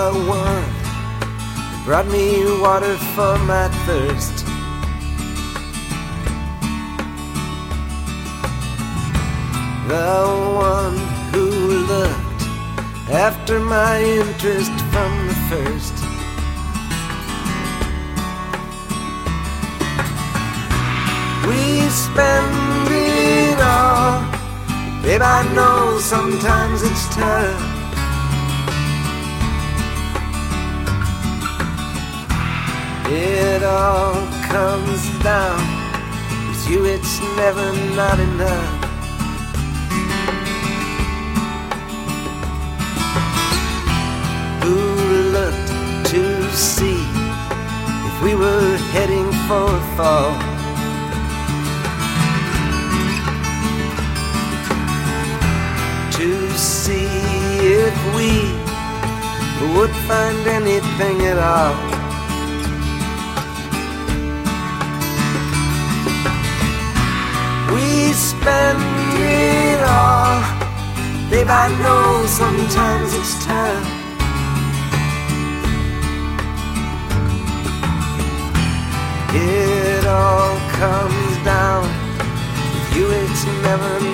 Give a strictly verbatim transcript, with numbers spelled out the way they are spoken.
one who brought me water for my thirst. The one who looked after my interest from the first. We spend it all, babe, I know sometimes it's tough. It all comes down, with you it's never not enough. Who looked to see if we were heading for a fall? To see if we would find anything at all. We spend it all, babe, I know sometimes it's tough. It all comes down, with you it's never